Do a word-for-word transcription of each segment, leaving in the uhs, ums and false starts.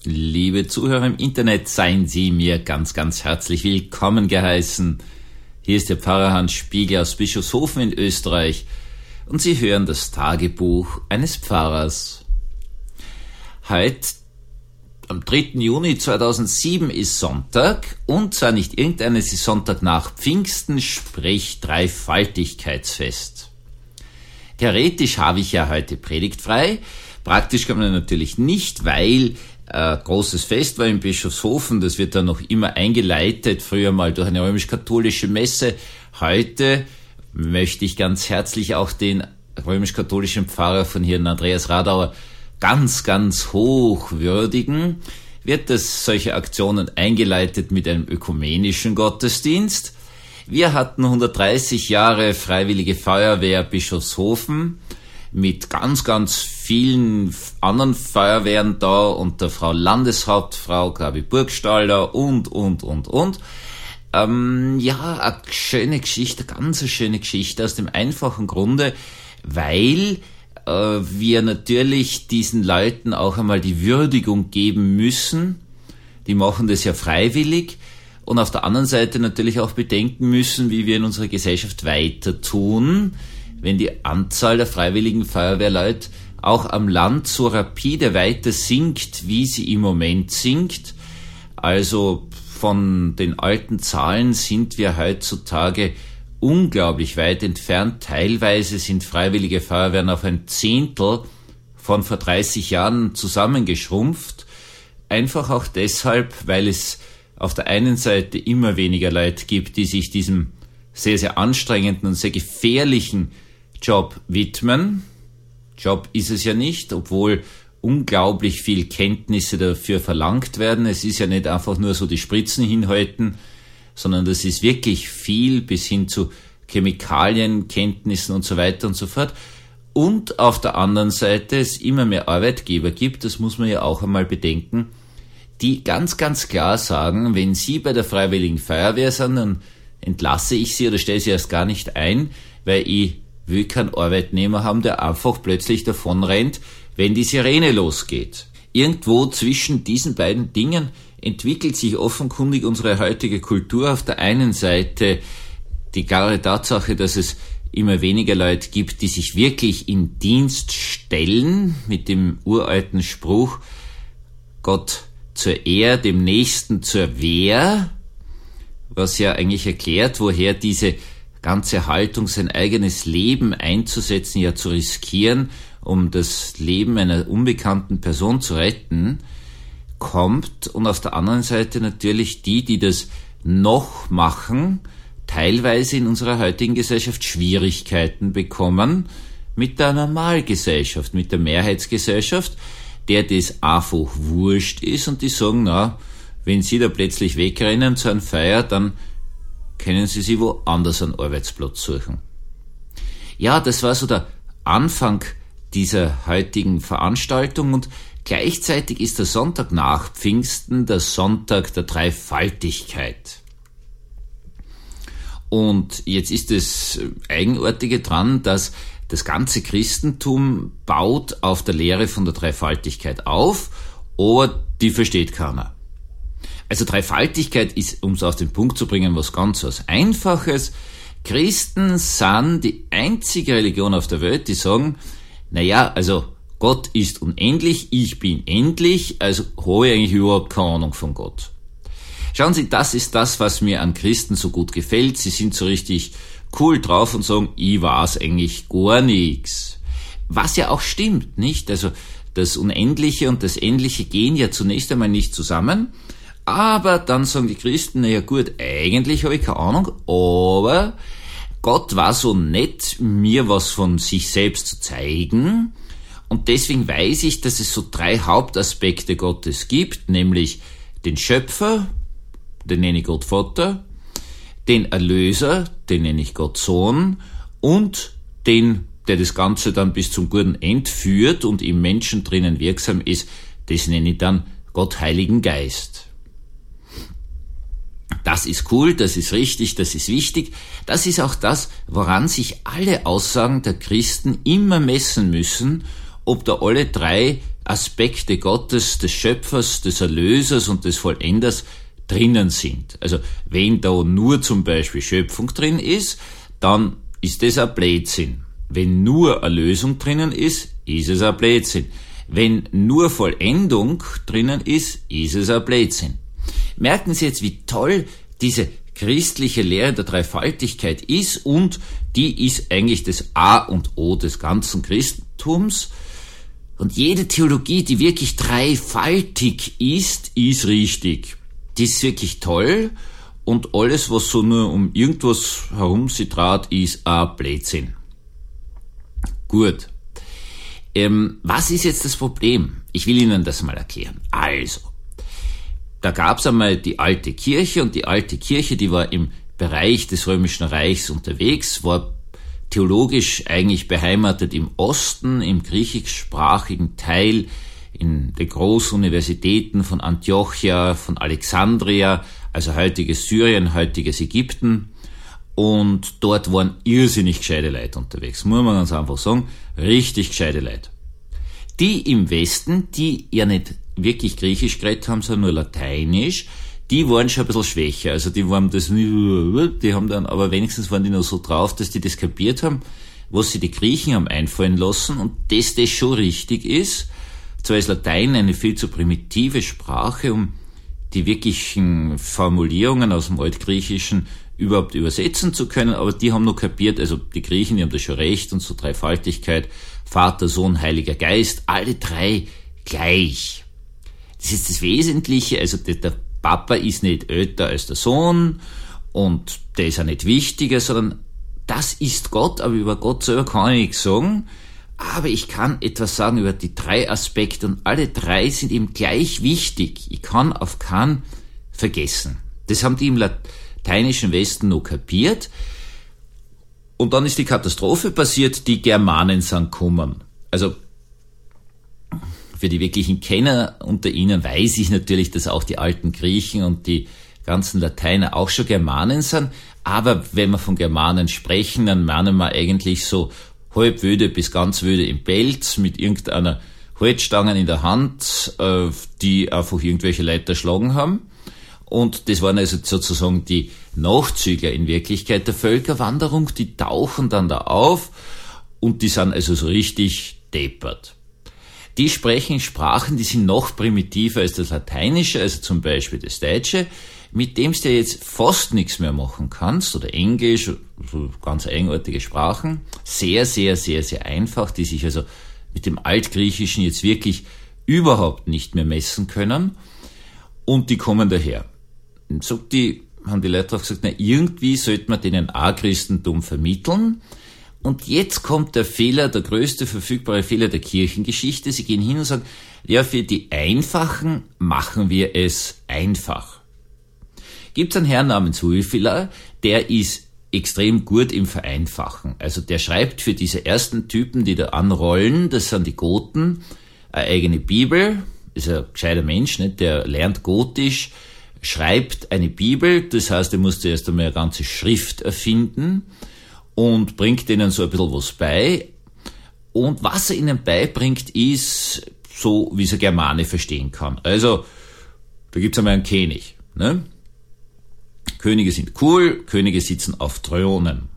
Liebe Zuhörer im Internet, seien Sie mir ganz, ganz herzlich willkommen geheißen. Hier ist der Pfarrer Hans Spiegel aus Bischofshofen in Österreich und Sie hören das Tagebuch eines Pfarrers. Heute, am dritten Juni zweitausendsieben, ist Sonntag und zwar nicht irgendein, es ist Sonntag nach Pfingsten, sprich Dreifaltigkeitsfest. Theoretisch habe ich ja heute predigtfrei, praktisch kann man natürlich nicht, weil äh, großes Fest war in Bischofshofen, das wird dann noch immer eingeleitet, früher mal durch eine römisch-katholische Messe. Heute möchte ich ganz herzlich auch den römisch-katholischen Pfarrer von hier, Andreas Radauer, ganz, ganz hoch würdigen. Wird das solche Aktionen eingeleitet mit einem ökumenischen Gottesdienst. Wir hatten hundertdreißig Jahre Freiwillige Feuerwehr Bischofshofen mit ganz, ganz vielen anderen Feuerwehren da und der Frau Landeshauptfrau Gabi Burgstaller und, und, und, und. Ähm, ja, eine schöne Geschichte, ganz eine schöne Geschichte aus dem einfachen Grunde, weil äh, wir natürlich diesen Leuten auch einmal die Würdigung geben müssen. Die machen das ja freiwillig. Und auf der anderen Seite natürlich auch bedenken müssen, wie wir in unserer Gesellschaft weiter tun, wenn die Anzahl der freiwilligen Feuerwehrleute auch am Land so rapide weiter sinkt, wie sie im Moment sinkt. Also von den alten Zahlen sind wir heutzutage unglaublich weit entfernt. Teilweise sind freiwillige Feuerwehren auf ein Zehntel von vor dreißig Jahren zusammengeschrumpft. Einfach auch deshalb, weil es auf der einen Seite immer weniger Leute gibt, die sich diesem sehr, sehr anstrengenden und sehr gefährlichen Job widmen. Job ist es ja nicht, obwohl unglaublich viel Kenntnisse dafür verlangt werden. Es ist ja nicht einfach nur so die Spritzen hinhalten, sondern das ist wirklich viel bis hin zu Chemikalienkenntnissen und so weiter und so fort. Und auf der anderen Seite es immer mehr Arbeitgeber gibt, das muss man ja auch einmal bedenken, die ganz, ganz klar sagen, wenn Sie bei der Freiwilligen Feuerwehr sind, dann entlasse ich Sie oder stelle Sie erst gar nicht ein, weil ich will keinen Arbeitnehmer haben, der einfach plötzlich davonrennt, wenn die Sirene losgeht. Irgendwo zwischen diesen beiden Dingen entwickelt sich offenkundig unsere heutige Kultur. Auf der einen Seite die klare Tatsache, dass es immer weniger Leute gibt, die sich wirklich in Dienst stellen, mit dem uralten Spruch, Gott zur Ehr, dem Nächsten zur Wehr, was ja eigentlich erklärt, woher diese ganze Haltung, sein eigenes Leben einzusetzen, ja zu riskieren, um das Leben einer unbekannten Person zu retten, kommt. Und auf der anderen Seite natürlich die, die das noch machen, teilweise in unserer heutigen Gesellschaft Schwierigkeiten bekommen mit der Normalgesellschaft, mit der Mehrheitsgesellschaft, der das einfach wurscht ist und die sagen, na, wenn Sie da plötzlich wegrennen zu einer Feier, dann können Sie sich woanders einen Arbeitsplatz suchen. Ja, das war so der Anfang dieser heutigen Veranstaltung und gleichzeitig ist der Sonntag nach Pfingsten der Sonntag der Dreifaltigkeit. Und jetzt ist das Eigenartige dran, dass das ganze Christentum baut auf der Lehre von der Dreifaltigkeit auf, aber die versteht keiner. Also Dreifaltigkeit ist, um es auf den Punkt zu bringen, was ganz was Einfaches. Christen sind die einzige Religion auf der Welt, die sagen, naja, also Gott ist unendlich, ich bin endlich, also habe ich eigentlich überhaupt keine Ahnung von Gott. Schauen Sie, das ist das, was mir an Christen so gut gefällt. Sie sind so richtig cool drauf und sagen, ich weiß eigentlich gar nichts. Was ja auch stimmt, nicht? Also das Unendliche und das Endliche gehen ja zunächst einmal nicht zusammen. Aber dann sagen die Christen, naja gut, eigentlich habe ich keine Ahnung, aber Gott war so nett, mir was von sich selbst zu zeigen. Und deswegen weiß ich, dass es so drei Hauptaspekte Gottes gibt, nämlich den Schöpfer, den nenne ich Gott Vater, den Erlöser, den nenne ich Gott Sohn und den, der das Ganze dann bis zum guten End führt und im Menschen drinnen wirksam ist, das nenne ich dann Gott Heiligen Geist. Das ist cool, das ist richtig, das ist wichtig. Das ist auch das, woran sich alle Aussagen der Christen immer messen müssen, ob da alle drei Aspekte Gottes, des Schöpfers, des Erlösers und des Vollenders drinnen sind. Also wenn da nur zum Beispiel Schöpfung drin ist, dann ist das ein Blödsinn. Wenn nur Erlösung drinnen ist, ist es ein Blödsinn. Wenn nur Vollendung drinnen ist, ist es ein Blödsinn. Merken Sie jetzt, wie toll diese christliche Lehre der Dreifaltigkeit ist, und die ist eigentlich das A und O des ganzen Christentums. Und jede Theologie, die wirklich dreifaltig ist, ist richtig. Die ist wirklich toll, und alles, was so nur um irgendwas herum sich dreht, ist ein Blödsinn. Gut. Ähm, was ist jetzt das Problem? Ich will Ihnen das mal erklären. Also, da gab's einmal die alte Kirche, und die alte Kirche, die war im Bereich des Römischen Reichs unterwegs, war theologisch eigentlich beheimatet im Osten, im griechischsprachigen Teil, in den großen Universitäten von Antiochia, von Alexandria, also heutiges Syrien, heutiges Ägypten. Und dort waren irrsinnig gescheite Leute unterwegs, muss man ganz einfach sagen, richtig gescheite Leute. Die im Westen, die ja nicht wirklich Griechisch geredet haben, sondern nur Lateinisch, die waren schon ein bisschen schwächer. Also die waren das, die haben dann, aber wenigstens waren die noch so drauf, dass die das kapiert haben, was sie die Griechen haben einfallen lassen, und dass das schon richtig ist. Zwar ist Latein eine viel zu primitive Sprache, um die wirklichen Formulierungen aus dem Altgriechischen überhaupt übersetzen zu können, aber die haben noch kapiert, also die Griechen, die haben da schon recht, und so Dreifaltigkeit, Vater, Sohn, Heiliger Geist, alle drei gleich. Das ist das Wesentliche, also der Papa ist nicht älter als der Sohn, und der ist auch nicht wichtiger, sondern das ist Gott, aber über Gott selber kann ich nichts sagen. Aber ich kann etwas sagen über die drei Aspekte, und alle drei sind eben gleich wichtig. Ich kann auf keinen vergessen. Das haben die im lateinischen Westen noch kapiert. Und dann ist die Katastrophe passiert, die Germanen sind gekommen. Also für die wirklichen Kenner unter Ihnen weiß ich natürlich, dass auch die alten Griechen und die ganzen Lateiner auch schon Germanen sind. Aber wenn wir von Germanen sprechen, dann meinen wir eigentlich so halb wöde bis ganz wöde im Pelz mit irgendeiner Holzstangen in der Hand, äh, die einfach irgendwelche Leute erschlagen haben. Und das waren also sozusagen die Nachzügler in Wirklichkeit der Völkerwanderung, die tauchen dann da auf, und die sind also so richtig deppert. Die sprechen Sprachen, die sind noch primitiver als das Lateinische, also zum Beispiel das Deutsche, mit dem du jetzt fast nichts mehr machen kannst, oder Englisch, so ganz eigenartige Sprachen, sehr, sehr, sehr, sehr einfach, die sich also mit dem Altgriechischen jetzt wirklich überhaupt nicht mehr messen können, und die kommen daher. Und so die, haben die Leute auch gesagt, na, irgendwie sollte man denen auch Christentum vermitteln. Und jetzt kommt der Fehler, der größte verfügbare Fehler der Kirchengeschichte. Sie gehen hin und sagen, ja, für die Einfachen machen wir es einfach. Gibt's einen Herrn namens Wulfila, der ist extrem gut im Vereinfachen. Also der schreibt für diese ersten Typen, die da anrollen, das sind die Goten, eine eigene Bibel, ist ein gescheiter Mensch, nicht? Der lernt Gotisch, schreibt eine Bibel, das heißt, er muss zuerst einmal eine ganze Schrift erfinden und bringt ihnen so ein bisschen was bei. Und was er ihnen beibringt, ist so, wie es ein Germane verstehen kann. Also, da gibt's einmal einen König, ne? Könige sind cool, Könige sitzen auf Thronen.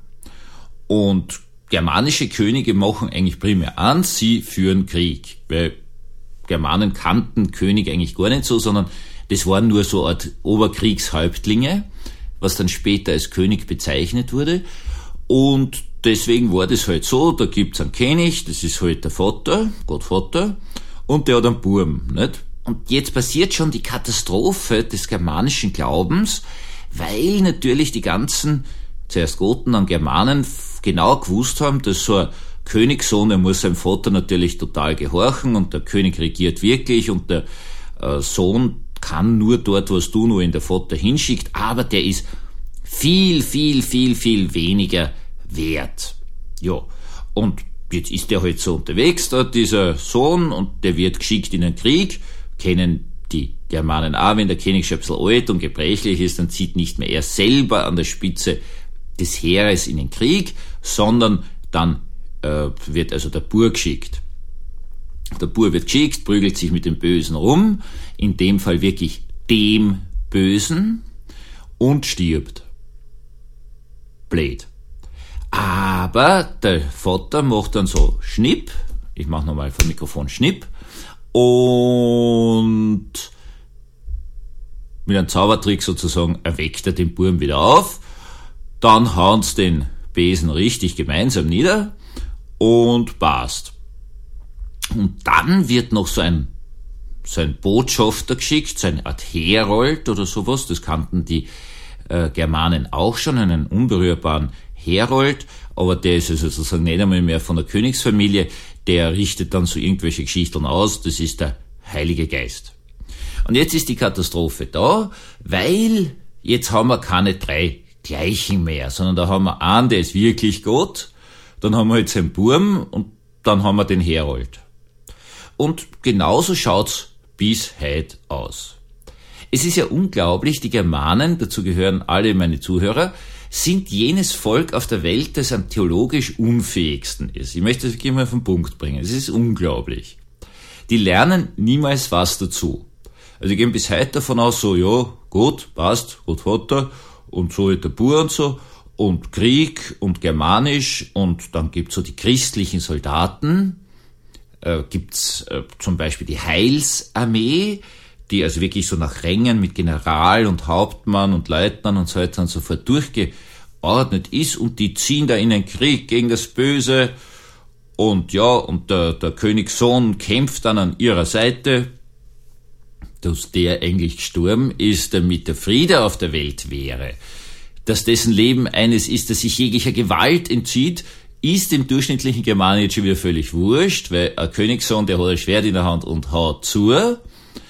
Und germanische Könige machen eigentlich primär eins, sie führen Krieg. Weil Germanen kannten Könige eigentlich gar nicht so, sondern das waren nur so eine Art Oberkriegshäuptlinge, was dann später als König bezeichnet wurde. Und deswegen war das halt so, da gibt's einen König, das ist halt der Vater, Gottvater, und der hat einen Burm, nicht? Und jetzt passiert schon die Katastrophe des germanischen Glaubens, weil natürlich die ganzen, zuerst Goten, dann Germanen, genau gewusst haben, dass so ein Königssohn, der muss seinem Vater natürlich total gehorchen, und der König regiert wirklich, und der äh, Sohn kann nur dort, was du nur in der Vater hinschickt, aber der ist viel, viel, viel, viel weniger wert. Ja, und jetzt ist der halt so unterwegs, da dieser Sohn, und der wird geschickt in den Krieg, kennen die Germanen auch, wenn der König schon ein bisschen alt und gebrechlich ist, dann zieht nicht mehr er selber an der Spitze des Heeres in den Krieg, sondern dann äh, wird also der Bur geschickt. Der Bub wird geschickt, prügelt sich mit dem Bösen rum, in dem Fall wirklich dem Bösen, und stirbt. Blöd. Aber der Vater macht dann so Schnipp, ich mach nochmal vom Mikrofon Schnipp, und mit einem Zaubertrick sozusagen erweckt er den Buben wieder auf, dann hauen sie den Besen richtig gemeinsam nieder und passt. Und dann wird noch so ein, so ein Botschafter geschickt, so eine Art Herold oder sowas, das kannten die äh, Germanen auch schon, einen unberührbaren Herold, aber der ist also sozusagen nicht einmal mehr von der Königsfamilie, der richtet dann so irgendwelche Geschichten aus, das ist der Heilige Geist. Und jetzt ist die Katastrophe da, weil jetzt haben wir keine drei Gleichen mehr, sondern da haben wir einen, der ist wirklich Gott, dann haben wir jetzt einen Burm und dann haben wir den Herold. Und genauso schaut's bis heute aus. Es ist ja unglaublich, die Germanen, dazu gehören alle meine Zuhörer, sind jenes Volk auf der Welt, das am theologisch unfähigsten ist. Ich möchte das wirklich mal auf den Punkt bringen. Es ist unglaublich. Die lernen niemals was dazu. Also die gehen bis heute davon aus, so, ja, Gott, passt, Gott Vater, und so ist der Bub und so, und Krieg und Germanisch, und dann gibt's so die christlichen Soldaten, äh, gibt's äh, zum Beispiel die Heilsarmee, die also wirklich so nach Rängen mit General und Hauptmann und Leutnant und so weiter und so fort durchgeordnet ist, und die ziehen da in einen Krieg gegen das Böse, und ja, und der, der Königssohn kämpft dann an ihrer Seite, dass der eigentlich gestorben ist, damit der Friede auf der Welt wäre. Dass dessen Leben eines ist, das sich jeglicher Gewalt entzieht, ist dem durchschnittlichen Germanen jetzt schon wieder völlig wurscht, weil ein Königssohn, der hat ein Schwert in der Hand und haut zu.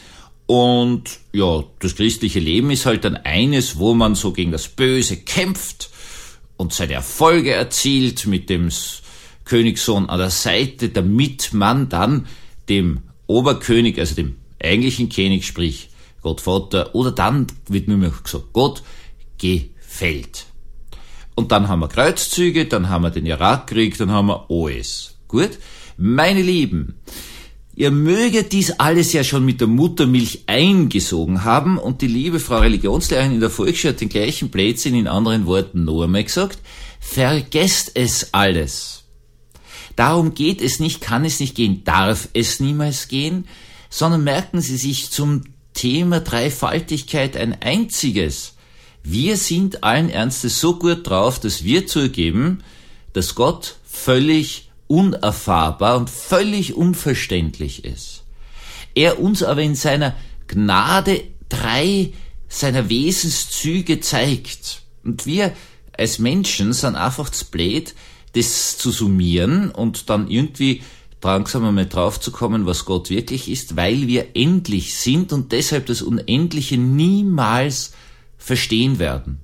Und ja, das christliche Leben ist halt dann eines, wo man so gegen das Böse kämpft und seine Erfolge erzielt mit dem Königssohn an der Seite, damit man dann dem Oberkönig, also dem eigentlichen König, sprich Gott Vater, oder dann wird nur mehr gesagt, Gott gefällt. Und dann haben wir Kreuzzüge, dann haben wir den Irakkrieg, dann haben wir alles. Gut? Meine Lieben, ihr möget dies alles ja schon mit der Muttermilch eingesogen haben, und die liebe Frau Religionslehrerin in der Volksschule hat den gleichen Blödsinn in anderen Worten noch einmal gesagt. Vergesst es alles. Darum geht es nicht, kann es nicht gehen, darf es niemals gehen, sondern merken Sie sich zum Thema Dreifaltigkeit ein einziges. Wir sind allen Ernstes so gut drauf, dass wir zugeben, dass Gott völlig unerfahrbar und völlig unverständlich ist. Er uns aber in seiner Gnade drei seiner Wesenszüge zeigt. Und wir als Menschen sind einfach zu blöd, das zu summieren und dann irgendwie langsam einmal drauf zu kommen, was Gott wirklich ist, weil wir endlich sind und deshalb das Unendliche niemals verstehen werden.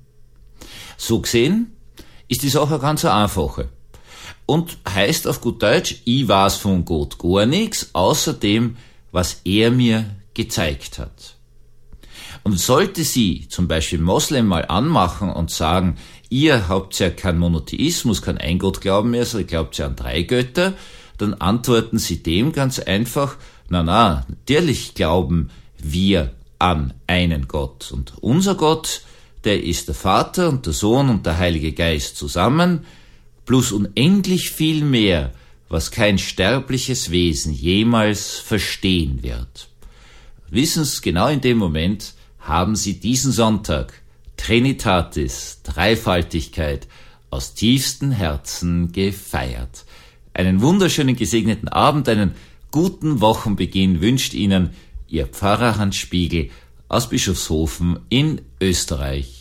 So gesehen ist die Sache ganz einfache und heißt auf gut Deutsch, ich weiß von Gott gar nichts, außer dem, was er mir gezeigt hat. Und sollte sie zum Beispiel Moslem mal anmachen und sagen, ihr habt ja keinen Monotheismus, kein Eingottglauben mehr, sondern ihr glaubt ja an drei Götter, dann antworten sie dem ganz einfach, na na, natürlich glauben wir an einen Gott. Und unser Gott, der ist der Vater und der Sohn und der Heilige Geist zusammen, plus unendlich viel mehr, was kein sterbliches Wesen jemals verstehen wird. Wissen Sie, genau in dem Moment haben Sie diesen Sonntag Trinitatis, Dreifaltigkeit, aus tiefstem Herzen gefeiert. Einen wunderschönen gesegneten Abend, einen guten Wochenbeginn wünscht Ihnen Ihr Pfarrer Hans Spiegel aus Bischofshofen in Österreich.